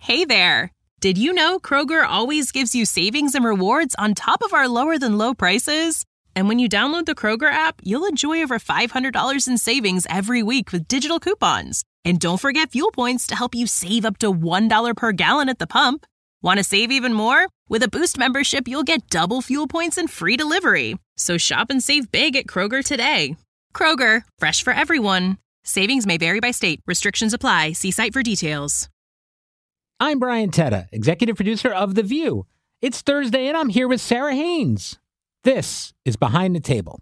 Hey there! Did you know Kroger always gives you savings and rewards on top of our lower-than-low prices? And when you download the Kroger app, you'll enjoy over $500 in savings every week with digital coupons. And don't forget fuel points to help you save up to $1 per gallon at the pump. Want to save even more? With a Boost membership, you'll get double fuel points and free delivery. So shop and save big at Kroger today. Kroger, fresh for everyone. Savings may vary by state. Restrictions apply. See site for details. I'm Brian Tetta, executive producer of The View. It's Thursday, and I'm here with Sarah Haynes. This is Behind the Table.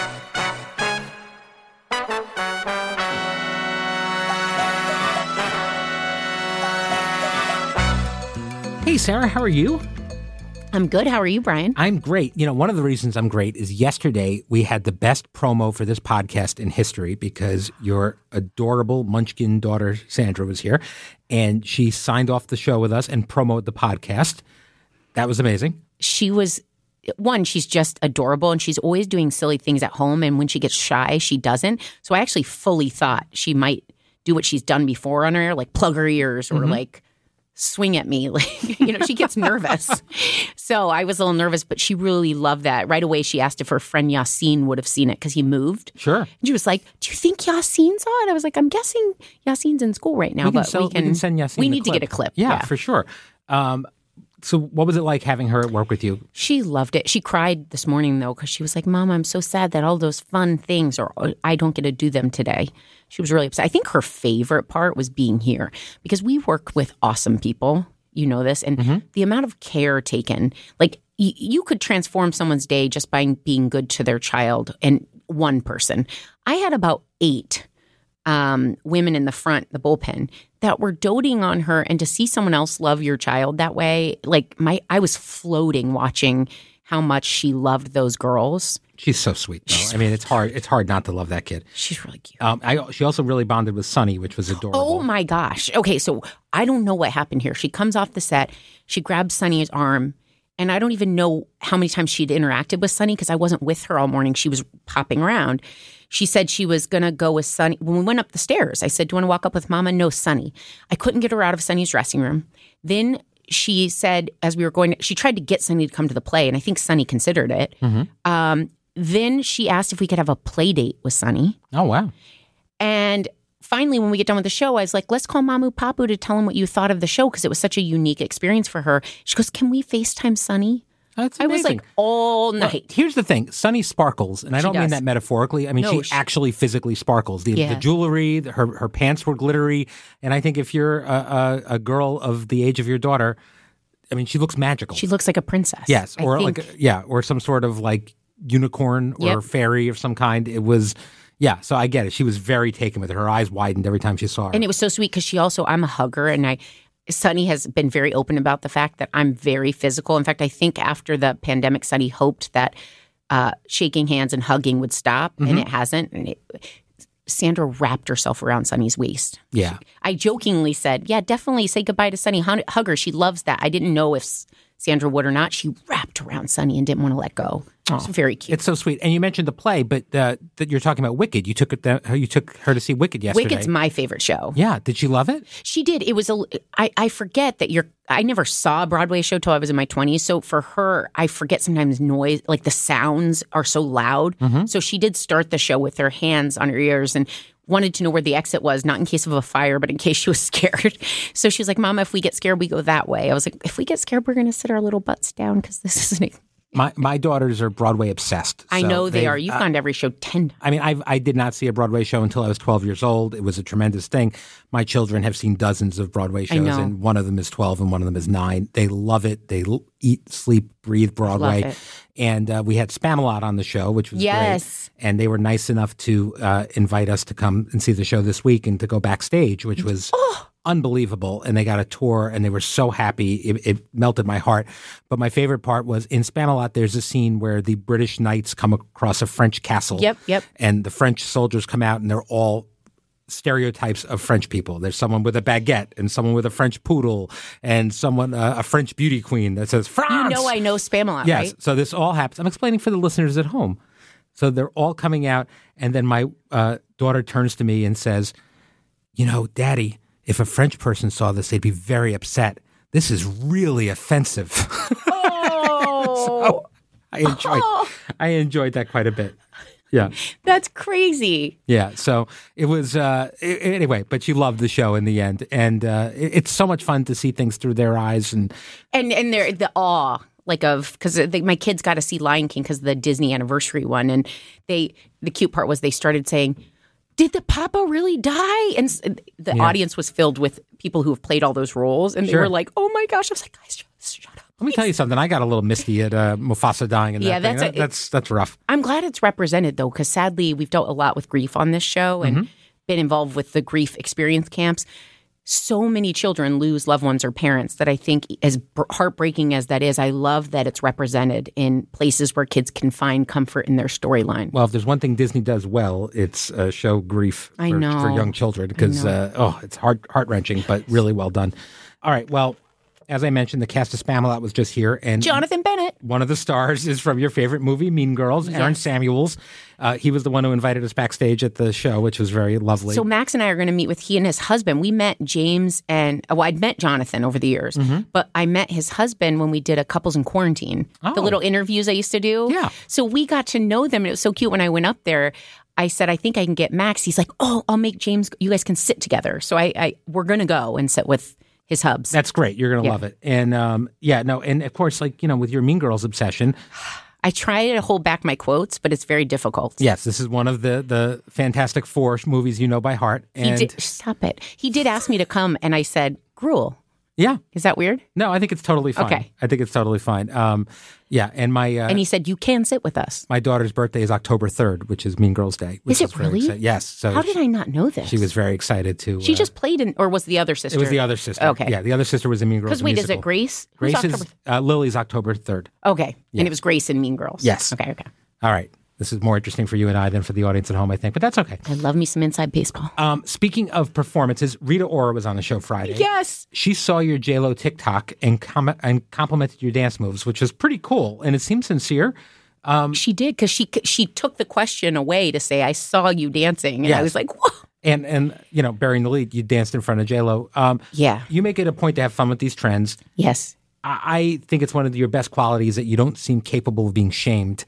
Hey, Sarah, how are you? I'm good. How are you, Brian? I'm great. You know, one of the reasons I'm great is yesterday we had the best promo for this podcast in history because your adorable Munchkin daughter, Sandra, was here, and she signed off the show with us and promoted the podcast. That was amazing. She was, she's just adorable, and she's always doing silly things at home, and when she gets shy, she doesn't. So I actually fully thought she might do what she's done before on her air, like plug her ears or like swing at me. Like, she gets nervous. So I was a little nervous, but she really loved that. Right away, she asked if her friend Yassine would have seen it because he moved. Sure. And she was like, do you think Yassine saw it? I was like, I'm guessing Yassine's in school right now, we can send Yassine we the need clip. to get a clip. Yeah, for sure. So what was it like having her at work with you? She loved it. She cried this morning, though, because she was like, Mom, I'm so sad that all those fun things, or I don't get to do them today. She was really upset. I think her favorite part was being here because we work with awesome people. You know this. And the amount of care taken, like you could transform someone's day just by being good to their child and one person. I had about 8 women in the front, the bullpen, that were doting on her, and to see someone else love your child that way, like I was floating watching how much she loved those girls. She's so sweet, though. I mean, it's hard not to love that kid. She's really cute. She also really bonded with Sunny, which was adorable. Oh my gosh. Okay, so I don't know what happened here. She comes off the set, she grabs Sunny's arm, and I don't even know how many times she'd interacted with Sunny because I wasn't with her all morning. She was popping around. She said she was going to go with Sunny. When we went up the stairs, I said, do you want to walk up with Mama? No, Sunny. I couldn't get her out of Sunny's dressing room. Then she said, as we were going, she tried to get Sunny to come to the play, and I think Sunny considered it. Then she asked if we could have a play date with Sunny. Oh, wow. And finally, when we get done with the show, I was like, let's call Mamu Papu to tell him what you thought of the show because it was such a unique experience for her. She goes, can we FaceTime Sunny? That's amazing. I was like, all night. Well, here's the thing. Sunny sparkles, and I don't mean that metaphorically. I mean, No, she actually physically sparkles. The jewelry, her pants were glittery, and I think if you're a girl of the age of your daughter, I mean, she looks magical. She looks like a princess. Yes, or some sort of like unicorn or fairy of some kind. It was, so I get it. She was very taken with it. Her eyes widened every time she saw her. And it was so sweet because I'm a hugger, and Sunny has been very open about the fact that I'm very physical. In fact, I think after the pandemic, Sunny hoped that shaking hands and hugging would stop, and it hasn't. And Sandra wrapped herself around Sunny's waist. Yeah. I jokingly said, definitely say goodbye to Sunny. Hug her. She loves that. I didn't know if Sandra would or not. She wrapped around Sunny and didn't want to let go. It's very cute. It's so sweet. And you mentioned the play, but that you're talking about Wicked. You took her to see Wicked yesterday. Wicked's my favorite show. Yeah. Did she love it? She did. It was I forget that I never saw a Broadway show till I was in my 20s. So for her, I forget sometimes noise, like the sounds are so loud. So she did start the show with her hands on her ears and wanted to know where the exit was, not in case of a fire, but in case she was scared. So she was like, Mama, if we get scared, we go that way. I was like, if we get scared, we're going to sit our little butts down because this isn't My daughters are Broadway obsessed. I know they are. You've gone to every show 10 times. I mean, I did not see a Broadway show until I was 12 years old. It was a tremendous thing. My children have seen dozens of Broadway shows, and one of them is 12 and one of them is 9. They love it. They eat, sleep, breathe Broadway. Love it. And we had Spamalot on the show, which was great. And they were nice enough to invite us to come and see the show this week and to go backstage, which was unbelievable. And they got a tour and they were so happy. It melted my heart. But my favorite part was in Spamalot, there's a scene where the British knights come across a French castle. Yep. And the French soldiers come out and they're all stereotypes of French people. There's someone with a baguette and someone with a French poodle and someone, a French beauty queen that says, France! You know I know Spamalot, yes. right? So this all happens. I'm explaining for the listeners at home. So they're all coming out and then my daughter turns to me and says, you know, Daddy, if a French person saw this, they'd be very upset. This is really offensive. Oh. So I enjoyed that quite a bit. Yeah. That's crazy. Yeah. So it was, anyway, but you loved the show in the end. And it's so much fun to see things through their eyes. And they're the awe, like because my kids got to see Lion King because of the Disney anniversary one. And the cute part was they started saying, did the Papa really die? And the audience was filled with people who have played all those roles. And they were like, oh my gosh. I was like, guys, shut up. Let me tell you something. I got a little misty at Mufasa dying in that thing. That's rough. I'm glad it's represented, though, because sadly, we've dealt a lot with grief on this show and been involved with the grief experience camps. So many children lose loved ones or parents that I think, as heartbreaking as that is, I love that it's represented in places where kids can find comfort in their storyline. Well, if there's one thing Disney does well, it's show grief for young children because, it's heart-wrenching, but really well done. All right, well, as I mentioned, the cast of Spamalot was just here. And Jonathan Bennett. One of the stars is from your favorite movie, Mean Girls, Ernst Samuels. He was the one who invited us backstage at the show, which was very lovely. So Max and I are going to meet with he and his husband. We met James and, I'd met Jonathan over the years, but I met his husband when we did a Couples in Quarantine, the little interviews I used to do. Yeah. So we got to know them. And it was so cute when I went up there. I said, I think I can get Max. He's like, oh, I'll make James, you guys can sit together. So we're going to go and sit with his hubs. That's great. You're going to love it. And and of course, with your Mean Girls obsession. I try to hold back my quotes, but it's very difficult. Yes, this is one of the Fantastic Four movies you know by heart. And stop it. He did ask me to come, and I said, gruel. Yeah. Is that weird? No, I think it's totally fine. Okay. I think it's totally fine. And my... and he said, you can sit with us. My daughter's birthday is October 3rd, which is Mean Girls Day. Is it really? Yes. So how did I not know this? She was very excited to... She just played in... Or was the other sister? It was the other sister. Okay. Yeah, the other sister was in Mean Girls Because wait, musical. is it Grace? Grace is... Lily's October 3rd. Okay. Yeah. And it was Grace in Mean Girls. Yes. Okay. All right. This is more interesting for you and I than for the audience at home, I think, but that's okay. I love me some inside baseball. Speaking of performances, Rita Ora was on the show Friday. Yes. She saw your J-Lo TikTok and complimented your dance moves, which was pretty cool, and it seemed sincere. She did, because she took the question away to say, I saw you dancing, and I was like, whoa. And burying the lead, you danced in front of J-Lo. Yeah. You make it a point to have fun with these trends. Yes. I think it's one of your best qualities that you don't seem capable of being shamed.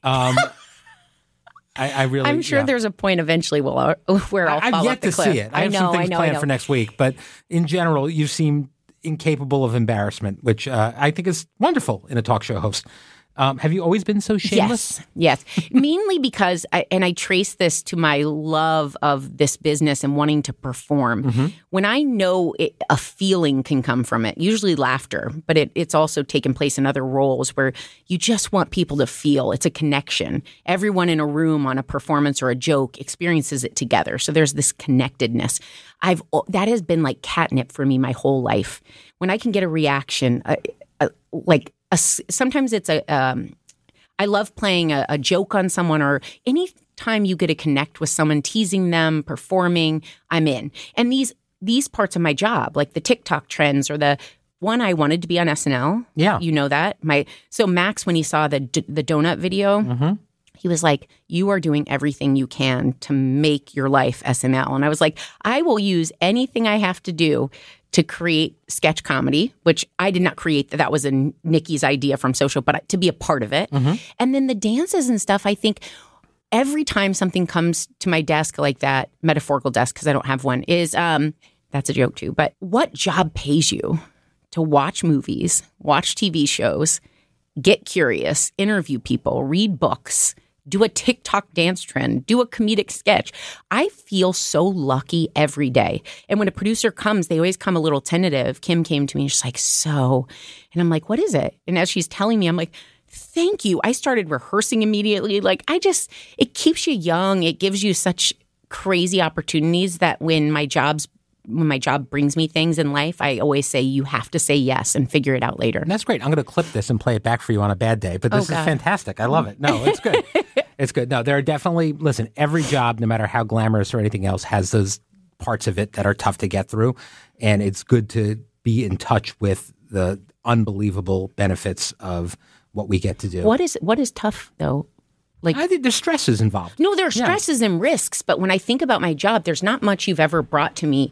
I'm sure there's a point eventually where I'll fall off the cliff. I've yet to see it. I have some things planned for next week, but in general, you seem incapable of embarrassment, which I think is wonderful in a talk show host. Have you always been so shameless? Yes. Mainly because, I trace this to my love of this business and wanting to perform. Mm-hmm. When I know a feeling can come from it, usually laughter, but it's also taken place in other roles where you just want people to feel. It's a connection. Everyone in a room on a performance or a joke experiences it together. So there's this connectedness. That has been like catnip for me my whole life. When I can get a reaction, sometimes it's I love playing a joke on someone, or any time you get to connect with someone, teasing them, performing, I'm in. And these parts of my job, like the TikTok trends or the one, I wanted to be on SNL. Yeah. You know that. So Max, when he saw the donut video, mm-hmm. He was like, you are doing everything you can to make your life SNL. And I was like, I will use anything I have to do to create sketch comedy, which I did not create. That was Nikki's idea from Social, but to be a part of it. Mm-hmm. And then the dances and stuff, I think every time something comes to my desk like that, metaphorical desk, because I don't have one, is, that's a joke too, but what job pays you to watch movies, watch TV shows, get curious, interview people, read books, do a TikTok dance trend, do a comedic sketch? I feel so lucky every day. And when a producer comes, they always come a little tentative. Kim came to me and she's like, so, and I'm like, what is it? And as she's telling me, I'm like, thank you. I started rehearsing immediately. Like, it keeps you young. It gives you such crazy opportunities that when my job brings me things in life, I always say you have to say yes and figure it out later. And that's great. I'm going to clip this and play it back for you on a bad day. But this is fantastic. I love it. No, it's good. It's good. No, there are definitely, listen, every job, no matter how glamorous or anything else, has those parts of it that are tough to get through. And it's good to be in touch with the unbelievable benefits of what we get to do. What is tough, though? Like, I think there's stresses involved. No, there are stresses and risks. But when I think about my job, there's not much you've ever brought to me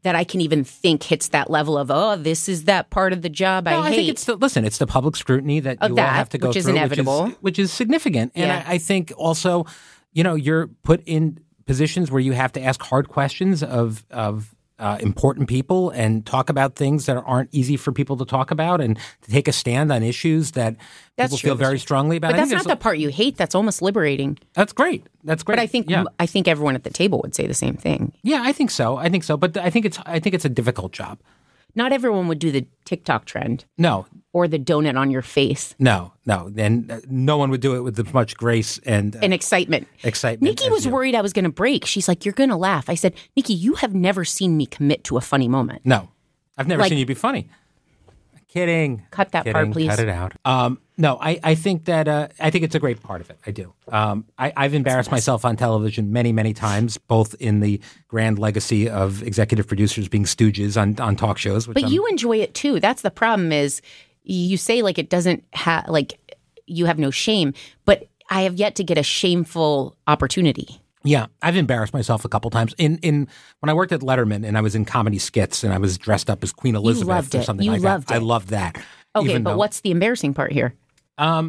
that I can even think hits that level of, oh, this is that part of the job I hate. I think it's the public scrutiny that you all have to go through, which is inevitable. Which is significant. And I think also, you're put in positions where you have to ask hard questions of important people and talk about things that aren't easy for people to talk about and to take a stand on issues that people feel very strongly about. But that's not the part you hate. That's almost liberating. That's great. But I think everyone at the table would say the same thing. Yeah, I think so. But I think it's a difficult job. Not everyone would do the TikTok trend. No. Or the donut on your face. No. And no one would do it with as much grace and excitement. Nikki was worried I was going to break. She's like, you're going to laugh. I said, Nikki, you have never seen me commit to a funny moment. No. I've never seen you be funny. Kidding. Cut that part, please. Cut it out. No, I think that I think it's a great part of it. I do. I've embarrassed myself on television many, many times, both in the grand legacy of executive producers being stooges on talk shows. But you enjoy it too. That's the problem is you say like it doesn't have like you have no shame, but I have yet to get a shameful opportunity. Yeah, I've embarrassed myself a couple times. In when I worked at Letterman and I was in comedy skits and I was dressed up as Queen Elizabeth or something like that. I loved that. Okay, but what's the embarrassing part here? No,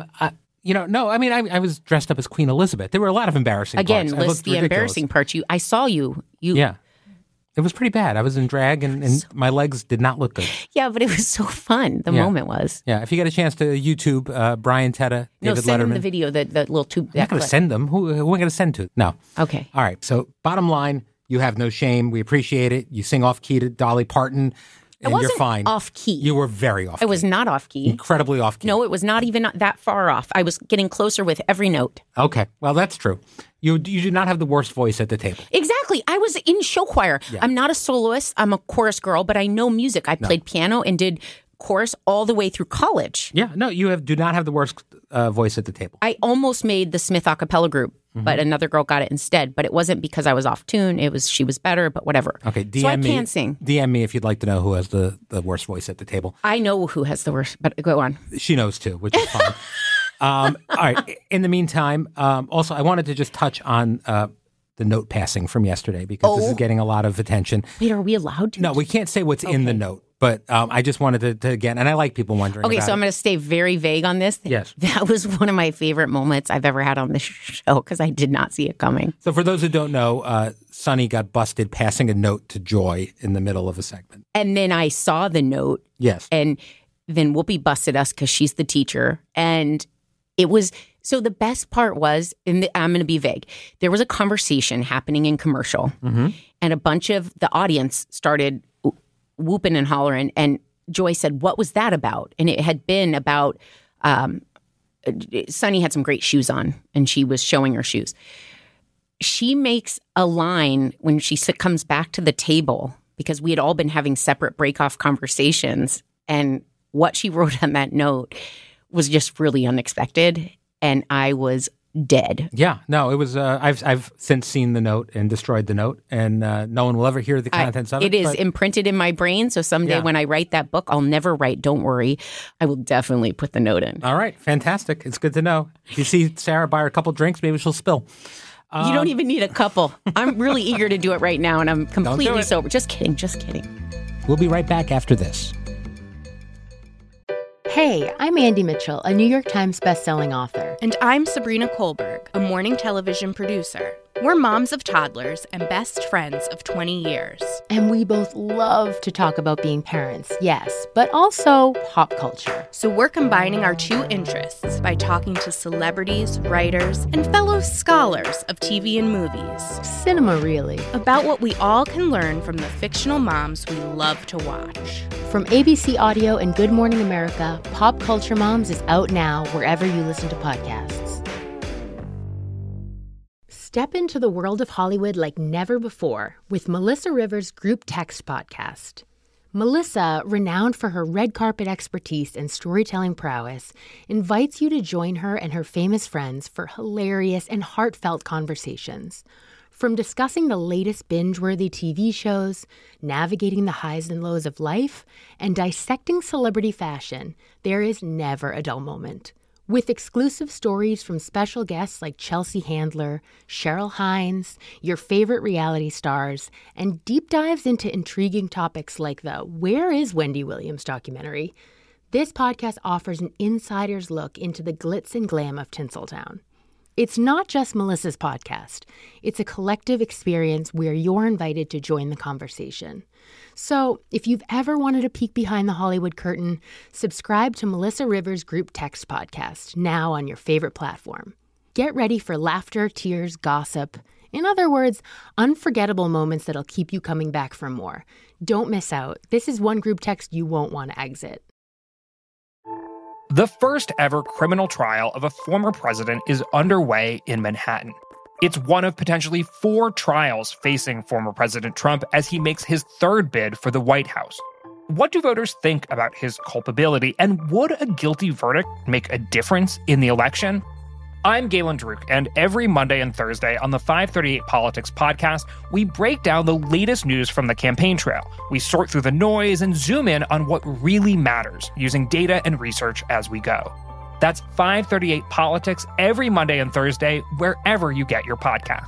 I mean, I was dressed up as Queen Elizabeth. There were a lot of embarrassing parts. Again, list the embarrassing parts. I saw you. Yeah. It was pretty bad. I was in drag and my legs did not look good. Yeah, but it was so fun. The moment was. Yeah, if you get a chance to YouTube Brian Teta, David Letterman. Send them the video, the little tube. I'm not going to send them. Who am I going to send to? No. Okay. All right. So bottom line, you have no shame. We appreciate it. You sing off key to Dolly Parton. And you're fine. Off key. You were very off key. I was not off key. Incredibly off key. No, it was not even that far off. I was getting closer with every note. Okay. Well, that's true. You do not have the worst voice at the table. Exactly. I was in show choir. Yeah. I'm not a soloist. I'm a chorus girl, but I know music. I played piano and did chorus all the way through college. Yeah. No, do not have the worst voice at the table. I almost made the Smith a cappella group. But another girl got it instead. But it wasn't because I was off tune. It was she was better, but whatever. Okay, so I can't sing. DM me if you'd like to know who has the worst voice at the table. I know who has the worst, but go on. She knows too, which is fine. All right. In the meantime, also I wanted to just touch on the note passing from yesterday because this is getting a lot of attention. Wait, are we allowed to? No, we can't say what's in the note. But I just wanted to again, and I like people wondering. Okay, so I'm going to stay very vague on this. Yes. That was one of my favorite moments I've ever had on this show because I did not see it coming. So for those who don't know, Sonny got busted passing a note to Joy in the middle of a segment. And then I saw the note. Yes. And then Whoopi busted us because she's the teacher. And it was, so the best part was, I'm going to be vague, there was a conversation happening in commercial and a bunch of the audience started whooping and hollering, and Joy said, what was that about? And it had been about Sonny had some great shoes on and she was showing her shoes. She makes a line when she comes back to the table because we had all been having separate break-off conversations, and what she wrote on that note was just really unexpected, and I was dead. Yeah, no, it was. I've since seen the note and destroyed the note, and no one will ever hear the contents of it. It is imprinted in my brain, so someday when I write that book, I'll never write. Don't worry, I will definitely put the note in. All right, fantastic. It's good to know. If you see Sarah buy her a couple drinks, maybe she'll spill. You don't even need a couple. I'm really eager to do it right now, and I'm completely sober. Just kidding. We'll be right back after this. Hey, I'm Andy Mitchell, a New York Times bestselling author. And I'm Sabrina Kohlberg, a morning television producer. We're moms of toddlers and best friends of 20 years. And we both love to talk about being parents, yes, but also pop culture. So we're combining our two interests by talking to celebrities, writers, and fellow scholars of TV and movies. Cinema, really. About what we all can learn from the fictional moms we love to watch. From ABC Audio and Good Morning America, Pop Culture Moms is out now wherever you listen to podcasts. Step into the world of Hollywood like never before with Melissa Rivers' Group Text podcast. Melissa, renowned for her red carpet expertise and storytelling prowess, invites you to join her and her famous friends for hilarious and heartfelt conversations. From discussing the latest binge-worthy TV shows, navigating the highs and lows of life, and dissecting celebrity fashion, there is never a dull moment. With exclusive stories from special guests like Chelsea Handler, Cheryl Hines, your favorite reality stars, and deep dives into intriguing topics like the Where is Wendy Williams documentary, this podcast offers an insider's look into the glitz and glam of Tinseltown. It's not just Melissa's podcast. It's a collective experience where you're invited to join the conversation. So, if you've ever wanted a peek behind the Hollywood curtain, subscribe to Melissa Rivers' Group Text podcast, now on your favorite platform. Get ready for laughter, tears, gossip. In other words, unforgettable moments that'll keep you coming back for more. Don't miss out. This is one group text you won't want to exit. The first ever criminal trial of a former president is underway in Manhattan. It's one of potentially 4 trials facing former President Trump as he makes his third bid for the White House. What do voters think about his culpability, and would a guilty verdict make a difference in the election? I'm Galen Druk, and every Monday and Thursday on the 538 Politics podcast, we break down the latest news from the campaign trail. We sort through the noise and zoom in on what really matters, using data and research as we go. That's 538 Politics every Monday and Thursday, wherever you get your podcasts.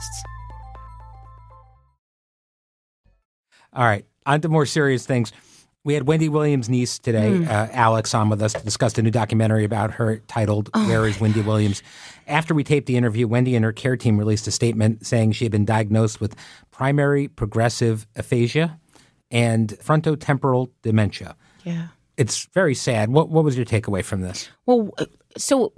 All right, on to more serious things. We had Wendy Williams' niece today, Alex, on with us to discuss the new documentary about her titled Where is Wendy Williams? After we taped the interview, Wendy and her care team released a statement saying she had been diagnosed with primary progressive aphasia and frontotemporal dementia. Yeah. It's very sad. What was your takeaway from this? Well, so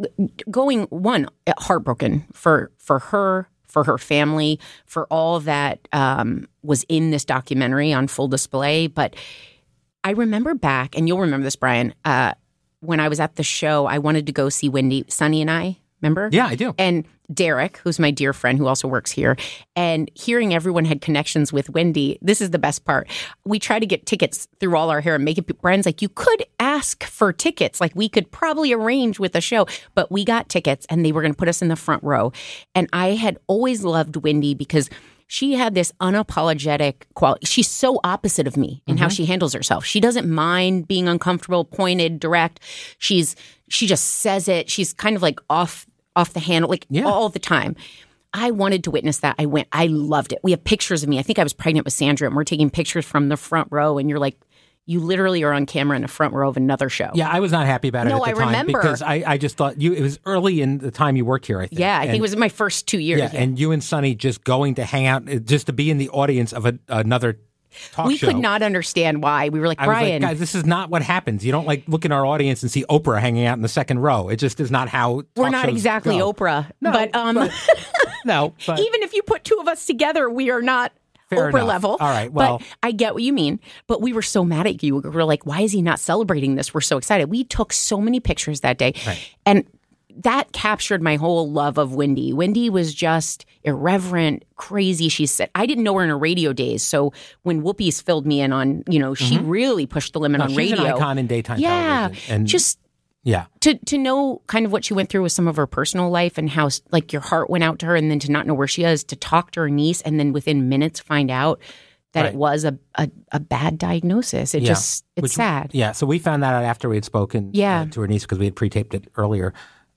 heartbroken for her, for her family, for all that was in this documentary on full display. But I remember back, and you'll remember this, Brian, when I was at the show, I wanted to go see Wendy, Sonny and I, remember? Yeah, I do. And Derek, who's my dear friend who also works here, and hearing everyone had connections with Wendy, this is the best part. We try to get tickets through all our hair and makeup. Brian's like, you could ask for tickets. Like, we could probably arrange with the show. But we got tickets, and they were going to put us in the front row. And I had always loved Wendy because she had this unapologetic quality. She's so opposite of me in how she handles herself. She doesn't mind being uncomfortable, pointed, direct. She just says it. She's kind of like off the handle, all the time. I wanted to witness that. I went. I loved it. We have pictures of me. I think I was pregnant with Sandra, and we're taking pictures from the front row, and you're like, you literally are on camera in the front row of another show. Yeah, I was not happy about it at the time. No, I remember. Because I just thought it was early in the time you worked here, I think. Yeah, I think it was my first 2 years. Yeah, and you and Sonny just going to hang out, just to be in the audience of another talk show. We could not understand why. We were like, Brian. I was like, guys, this is not what happens. You don't look in our audience and see Oprah hanging out in the second row. It just is not how we're not exactly go. Oprah. No, but no. But even if you put two of us together, we are not Fair Oprah enough. level. All right, well. But I get what you mean. But we were so mad at you. We were like, why is he not celebrating this? We're so excited. We took so many pictures that day. Right. And that captured my whole love of Wendy. Wendy was just irreverent, crazy. She said, I didn't know her in her radio days. So when Whoopi's filled me in on, she really pushed the limit on radio. She's an icon in daytime television. And just to know kind of what she went through with some of her personal life and how your heart went out to her, and then to not know where she is, to talk to her niece, and then within minutes find out that it was a bad diagnosis. It's sad. Yeah. So we found that out after we had spoken to her niece, because we had pre-taped it earlier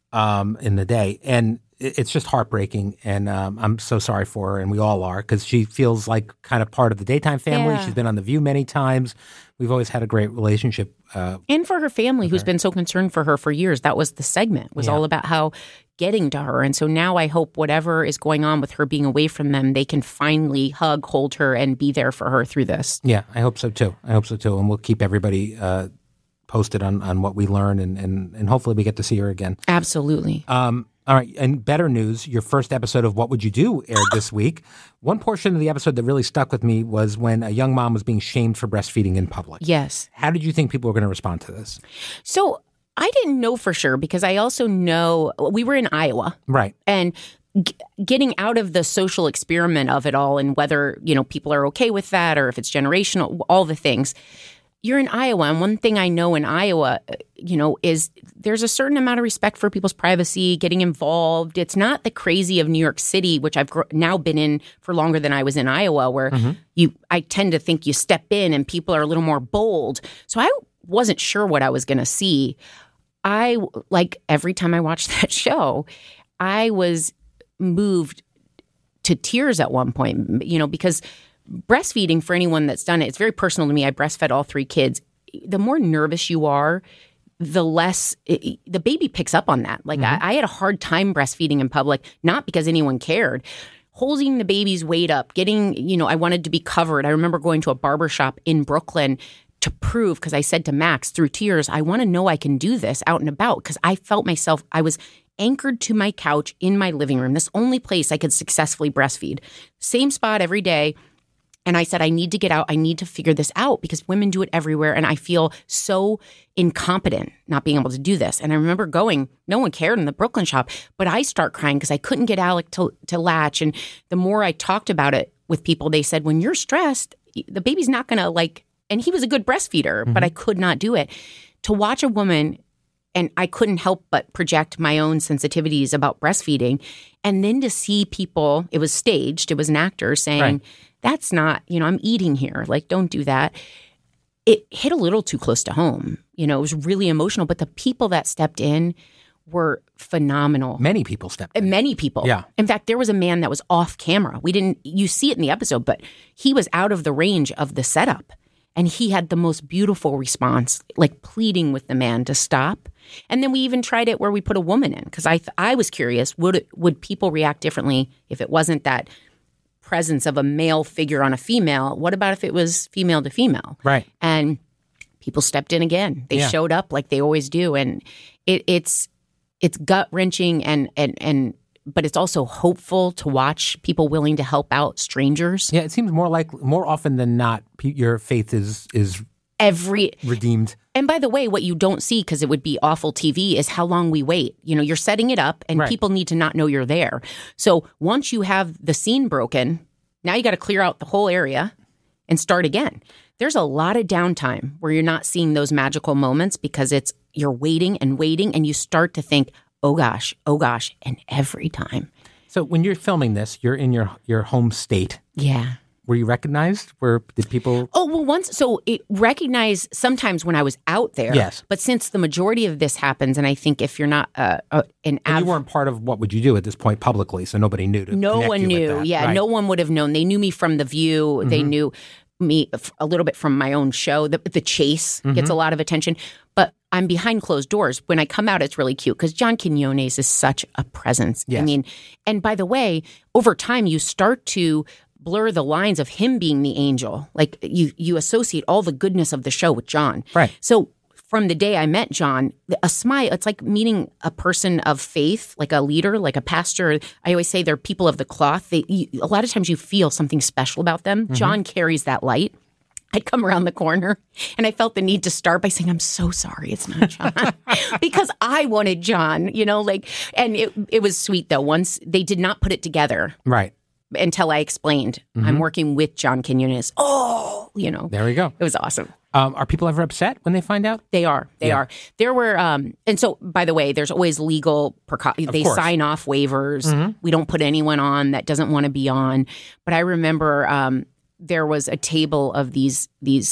in the day. And it's just heartbreaking. And I'm so sorry for her, and we all are, because she feels like kind of part of the daytime family. Yeah. She's been on The View many times. We've always had a great relationship. And for her family, who's been so concerned for her for years. That was the segment, was all about how getting to her. And so now I hope whatever is going on with her being away from them, they can finally hug, hold her, and be there for her through this. Yeah, I hope so too. And we'll keep everybody posted on what we learn, and hopefully we get to see her again. Absolutely. All right, and better news, your first episode of What Would You Do aired this week. One portion of the episode that really stuck with me was when a young mom was being shamed for breastfeeding in public. Yes. How did you think people were going to respond to this? So I didn't know for sure, because I also know we were in Iowa. Right. And getting out of the social experiment of it all, and whether, people are okay with that, or if it's generational, all the things. You're in Iowa, and one thing I know in Iowa, is there's a certain amount of respect for people's privacy, getting involved. It's not the crazy of New York City, which I've now been in for longer than I was in Iowa, where I tend to think you step in and people are a little more bold. So I wasn't sure what I was going to see. like every time I watched that show, I was moved to tears at one point, because breastfeeding, for anyone that's done it, it's very personal to me. I breastfed all 3 kids. The more nervous you are, the less the baby picks up on that. Like I had a hard time breastfeeding in public, not because anyone cared. Holding the baby's weight up, getting, I wanted to be covered. I remember going to a barbershop in Brooklyn to prove, because I said to Max through tears, I want to know I can do this out and about, because I felt myself, I was anchored to my couch in my living room, this only place I could successfully breastfeed. Same spot every day. And I said, I need to get out. I need to figure this out because women do it everywhere. And I feel so incompetent not being able to do this. And I remember going, no one cared in the Brooklyn shop, but I start crying because I couldn't get Alec to latch. And the more I talked about it with people, they said, when you're stressed, the baby's not going to and he was a good breastfeeder, but I could not do it. To watch a woman, and I couldn't help but project my own sensitivities about breastfeeding. And then to see people, it was staged, it was an actor saying, that's not, I'm eating here. Like, don't do that. It hit a little too close to home. It was really emotional. But the people that stepped in were phenomenal. Many people stepped in. Many people. Yeah. In fact, there was a man that was off camera. You see it in the episode, but he was out of the range of the setup. And he had the most beautiful response, like pleading with the man to stop. And then we even tried it where we put a woman in, because I was curious, would people react differently if it wasn't that presence of a male figure on a female? What about if it was female to female? Right. And people stepped in again. They showed up like they always do. And it's gut-wrenching but it's also hopeful to watch people willing to help out strangers. Yeah, it seems more often than not, your faith is redeemed. And by the way, what you don't see, because it would be awful TV, is how long we wait. You're setting it up, and people need to not know you're there. So once you have the scene broken, now you got to clear out the whole area and start again. There's a lot of downtime where you're not seeing those magical moments because you're waiting, and you start to think, oh gosh, and every time. So when you're filming this, you're in your home state. Yeah. Were you recognized? Did people? Oh, well, recognized sometimes when I was out there. Yes. But since the majority of this happens, and I think if you're not you weren't part of What Would You Do at this point publicly, so nobody knew to No connect one you knew. with that. Yeah, right. No one would have known. They knew me from The View. Mm-hmm. They knew me a little bit from my own show. The Chase gets a lot of attention. But I'm behind closed doors. When I come out, it's really cute because John Quinones is such a presence. Yes. I mean, and by the way, over time, you start to blur the lines of him being the angel. Like you associate all the goodness of the show with John. Right. So from the day I met John, a smile, it's like meeting a person of faith, like a leader, like a pastor. I always say they're people of the cloth. A lot of times you feel something special about them. Mm-hmm. John carries that light. I'd come around the corner and I felt the need to start by saying, I'm so sorry it's not John. Because I wanted John, and it was sweet though. Once they did not put it together. Right. Until I explained, I'm working with John Quinones. There we go. It was awesome. Are people ever upset when they find out? They are. They are. There were, and so, by the way, there's always legal precautions. They sign off waivers. Mm-hmm. We don't put anyone on that doesn't want to be on. But I remember there was a table of these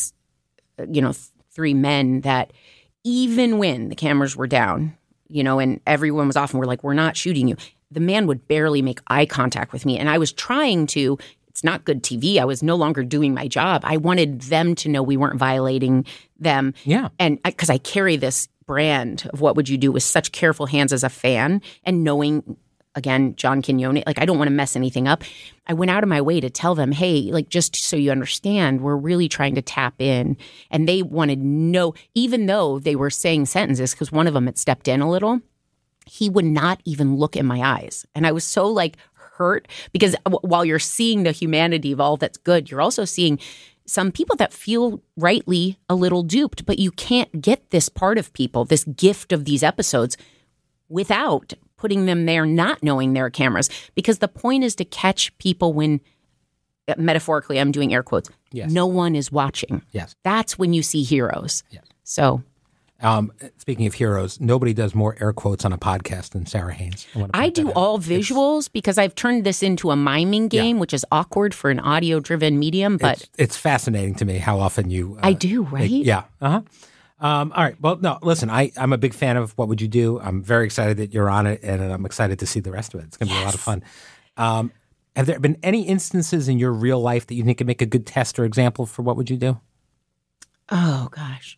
3 men that even when the cameras were down, and everyone was off and we're like, we're not shooting you. The man would barely make eye contact with me. And I was trying to, it's not good TV. I was no longer doing my job. I wanted them to know we weren't violating them. Yeah. And because I carry this brand of What Would You Do with such careful hands as a fan and knowing, again, John Quinones, I don't want to mess anything up. I went out of my way to tell them, hey, just so you understand, we're really trying to tap in. And they wanted no, even though they were saying sentences, because one of them had stepped in a little, he would not even look in my eyes. And I was so hurt because while you're seeing the humanity of all that's good, you're also seeing some people that feel rightly a little duped, but you can't get this part of people, this gift of these episodes, without putting them there, not knowing there are cameras. Because the point is to catch people when, metaphorically, I'm doing air quotes, no one is watching. Yes. That's when you see heroes. Yes. So... speaking of heroes, nobody does more air quotes on a podcast than Sarah Haynes. I do all visuals because I've turned this into a miming game, which is awkward for an audio-driven medium. But it's fascinating to me how often you. I do, right? Yeah. All right. Well, no, listen, I'm a big fan of What Would You Do? I'm very excited that you're on it, and I'm excited to see the rest of it. It's going to be a lot of fun. Have there been any instances in your real life that you think could make a good test or example for What Would You Do? Oh, gosh.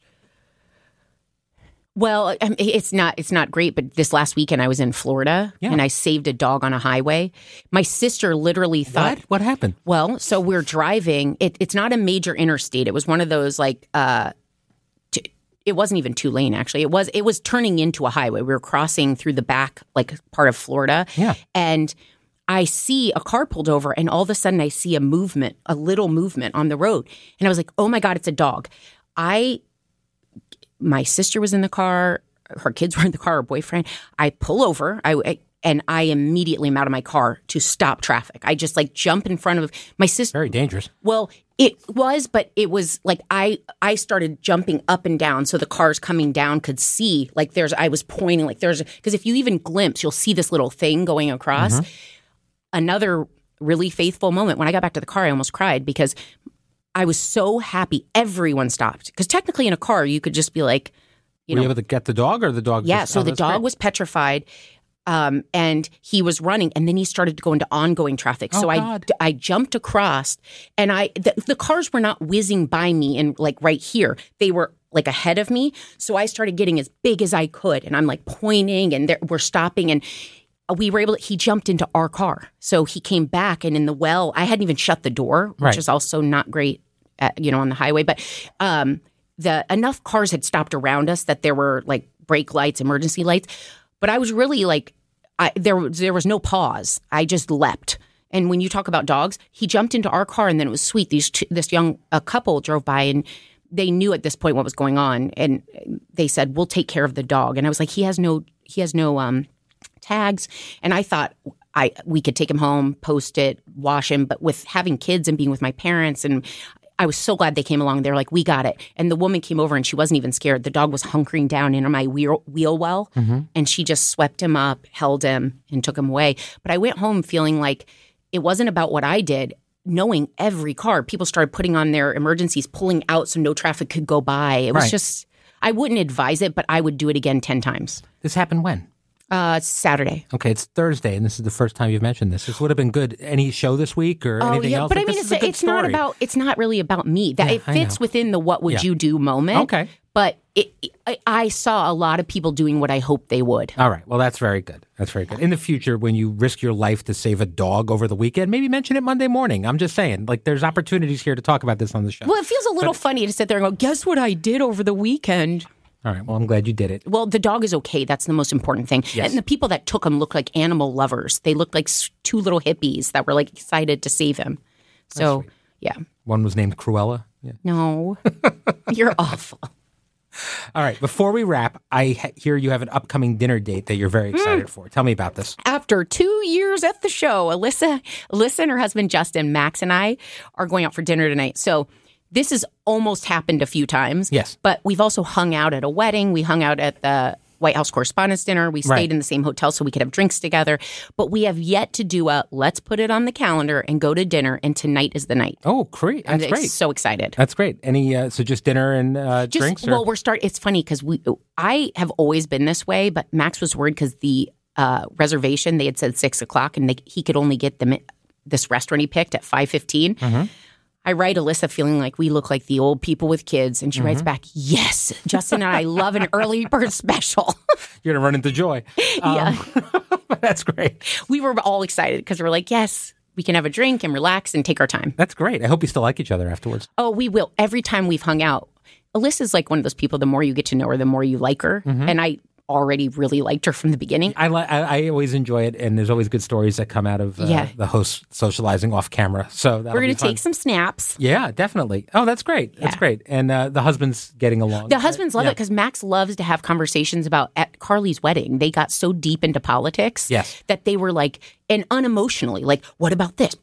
Well, it's not great, but this last weekend I was in Florida and I saved a dog on a highway. My sister literally thought... What happened? Well, so we're driving. It's not a major interstate. It was one of those like... it wasn't even 2-lane, actually. It was turning into a highway. We were crossing through the back like part of Florida. Yeah. And I see a car pulled over, and all of a sudden I see a little movement on the road. And I was like, oh my God, it's a dog. My sister was in the car. Her kids were in the car, her boyfriend. I pull over. And I immediately am out of my car to stop traffic. I just like jump in front of my sister. Very dangerous. Well, it was, but it was like I started jumping up and down so the cars coming down could see. Like I was pointing like because if you even glimpse, you'll see this little thing going across. Mm-hmm. Another really faithful moment. When I got back to the car, I almost cried because I was so happy everyone stopped. Because technically in a car, you could just be like, Were you able to get the dog or the dog? Yeah, so the dog was petrified. And he was running, and then he started to go into ongoing traffic. So I jumped across, and the cars were not whizzing by me and like right here. They were like ahead of me. So I started getting as big as I could, and I'm like pointing, and we're stopping, and we were able to, he jumped into our car. So he came back, and in the well, I hadn't even shut the door, which is also not great, on the highway. But enough cars had stopped around us that there were like brake lights, emergency lights. But I was really like, there was no pause. I just leapt. And when you talk about dogs, he jumped into our car, and then it was sweet. This young couple drove by, and they knew at this point what was going on, and they said, "We'll take care of the dog." And I was like, "He has no tags." And I thought we could take him home, post it, wash him. But with having kids and being with my parents, and I was so glad they came along. They're like, "We got it." And the woman came over, and she wasn't even scared. The dog was hunkering down in my wheel well, and she just swept him up, held him, and took him away. But I went home feeling like it wasn't about what I did. Knowing every car, people started putting on their emergencies, pulling out so no traffic could go by. It was just, I wouldn't advise it, but I would do it again 10 times. This happened when? Saturday. Okay, it's Thursday, and this is the first time you've mentioned this. This would have been good. Any show this week or anything else? But I mean, it's not really about me. It fits within the "what would you do" moment. Okay, but I saw a lot of people doing what I hoped they would. All right, well, that's very good. That's very good. In the future, when you risk your life to save a dog over the weekend, maybe mention it Monday morning. I'm just saying, like, there's opportunities here to talk about this on the show. Well, it feels a little funny to sit there and go, "Guess what I did over the weekend." All right. Well, I'm glad you did it. Well, the dog is okay. That's the most important thing. Yes. And the people that took him looked like animal lovers. They looked like two little hippies that were like excited to save him. So, yeah. One was named Cruella. Yeah. No, you're awful. All right. Before we wrap, I hear you have an upcoming dinner date that you're very excited for. Tell me about this. After 2 years at the show, Alyssa and her husband, Justin, Max, and I are going out for dinner tonight. So this has almost happened a few times. Yes. But we've also hung out at a wedding. We hung out at the White House Correspondents' Dinner. We stayed in the same hotel so we could have drinks together. But we have yet to do let's put it on the calendar and go to dinner. And tonight is the night. Oh, great. That's great. So excited. That's great. So just dinner and drinks? Well, it's funny because I have always been this way, but Max was worried because the reservation, they had said 6 o'clock, and he could only get this restaurant he picked at 5:15. Mm-hmm. I write Alyssa feeling like we look like the old people with kids, and she writes back, "Yes, Justin and I love an early bird special." You're going to run into joy. Yeah. That's great. We were all excited because we're like, yes, we can have a drink and relax and take our time. That's great. I hope you still like each other afterwards. Oh, we will. Every time we've hung out, Alyssa's like one of those people, the more you get to know her, the more you like her. Mm-hmm. And I already really liked her from the beginning. I always enjoy it, and there's always good stories that come out of the host socializing off camera. So we're going to take some snaps. Yeah, definitely. Oh, that's great. That's great. And the husband's getting along. The husbands love it because Max loves to have conversations about at Carly's wedding. They got so deep into politics that they were like, and unemotionally, like, what about this?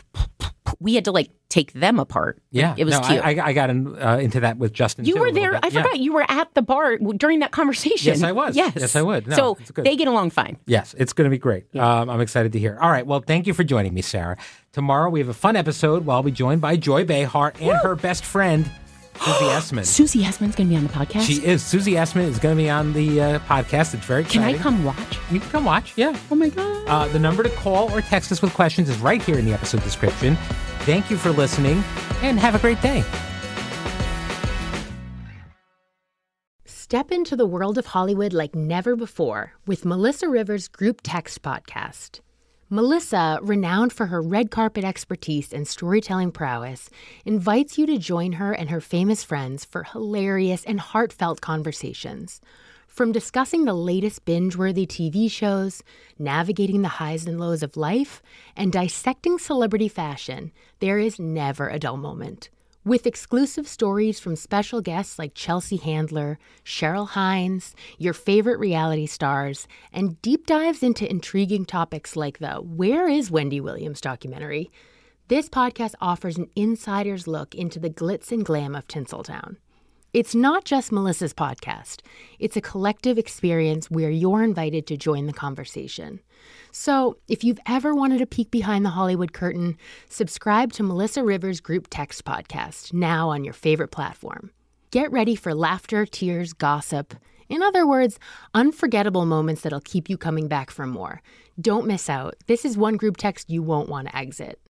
We had to like take them apart. Yeah, it was cute. I got into that with Justin. You were there. I forgot you were at the bar during that conversation. Yes, I was. Yes, I would. No, so they get along fine. Yes, it's going to be great. Yeah. I'm excited to hear. All right. Well, thank you for joining me, Sarah. Tomorrow we have a fun episode where I'll be joined by Joy Behar and her best friend, Susie Essman. Susie Essman's going to be on the podcast? She is. Susie Essman is going to be on the podcast. It's very exciting. Can I come watch? You can come watch, yeah. Oh, my God. The number to call or text us with questions is right here in the episode description. Thank you for listening, and have a great day. Step into the world of Hollywood like never before with Melissa Rivers' Group Text podcast. Melissa, renowned for her red carpet expertise and storytelling prowess, invites you to join her and her famous friends for hilarious and heartfelt conversations. From discussing the latest binge-worthy TV shows, navigating the highs and lows of life, and dissecting celebrity fashion, there is never a dull moment. With exclusive stories from special guests like Chelsea Handler, Cheryl Hines, your favorite reality stars, and deep dives into intriguing topics like the Where is Wendy Williams documentary, this podcast offers an insider's look into the glitz and glam of Tinseltown. It's not just Melissa's podcast. It's a collective experience where you're invited to join the conversation. So if you've ever wanted a peek behind the Hollywood curtain, subscribe to Melissa Rivers' Group Text podcast, now on your favorite platform. Get ready for laughter, tears, gossip. In other words, unforgettable moments that'll keep you coming back for more. Don't miss out. This is one group text you won't want to exit.